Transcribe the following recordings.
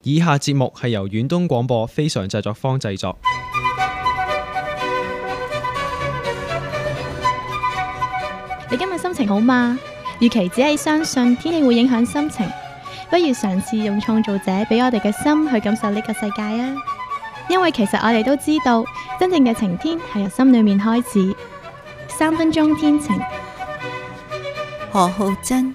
以下節目係由遠東廣播非常製作坊製作。 你今日心情好嗎？與其只係相信天氣會影響心情，不如嘗試用創造者俾我哋嘅心去感受呢個世界啊！因為其實我哋都知道，真正嘅晴天係由心裏面開始。3分鐘天晴， 何浩珍。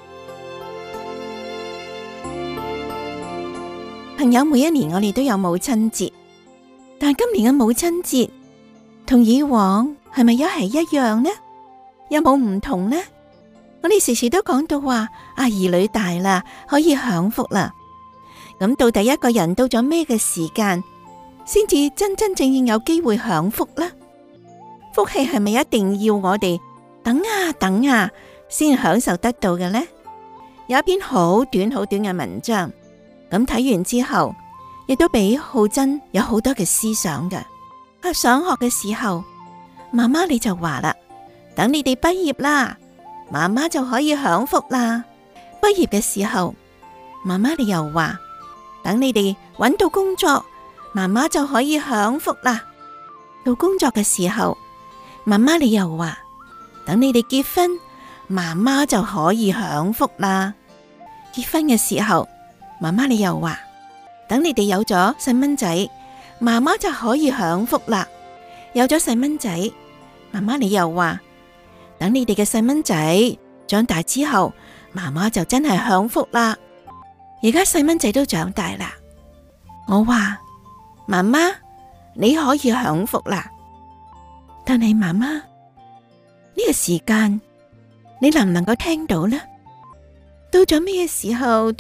朋友，每一年我哋都有母親節，但今年嘅母親節同以往係咪一樣呢？有冇唔同呢？我哋時時都講到話兒女大啦，可以享福啦。咁到底一個人到咗咩嘅時間先至真正有機會享福呢？福氣係咪一定要我哋等啊先享受得到嘅呢？有一篇好短嘅文章，咁睇完之後亦都俾浩珍有好多嘅思想嘅。佢上學嘅時候，媽媽你就話啦，等你哋畢業啦，媽媽就可以享福啦。畢業嘅時候，媽媽你又話，等你哋搵到工作，媽媽就可以享福啦。到工作嘅時候，媽媽你又話，等你哋結婚，媽媽就可以享福啦。結婚嘅時候，媽媽你又話，等你哋有咗細蚊仔，媽媽就可以享福啦。有咗細蚊仔，媽媽你又話，等你哋嘅細蚊仔長大之後，媽媽就真係享福啦。而家細蚊仔都長大啦，我話媽媽你可以享福啦。但係媽媽，呢個時間你能唔能夠聽到呢？到咗咩時候，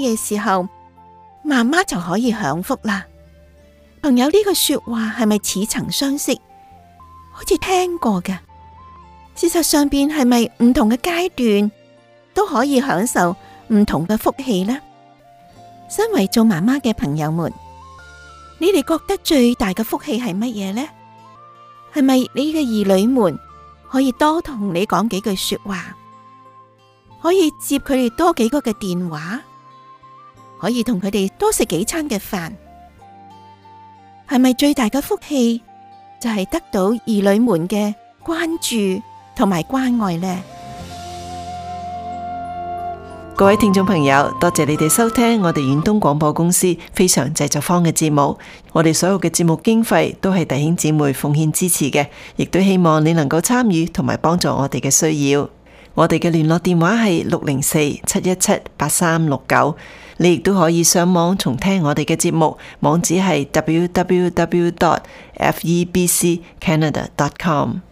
媽媽就可以享福啦。朋友，呢個說話係咪似曾相識？好似聽過嘅。事實上邊係咪唔同嘅階段都可以享受唔同嘅福氣呢？身為做媽媽嘅朋友們，你哋覺得最大嘅福氣係乜嘢呢？係咪你嘅兒女們可以多同你講幾句說話，可以接佢哋多幾個嘅電話，可以同佢哋多食幾餐嘅飯？係咪最大嘅福氣就係得到兒女們嘅關注同埋關愛呢？ 各位聽眾朋友，多謝你哋收聽我哋遠東廣播公司非常製作坊嘅節目。我哋所有嘅節目經費都係弟兄姊妹奉獻支持嘅，亦都希望你能夠參與同埋幫助我哋嘅需要。我哋嘅聯絡電話係604-717-8369。你亦都可以上網重聽我哋嘅節目，網址係www.febccanada.com。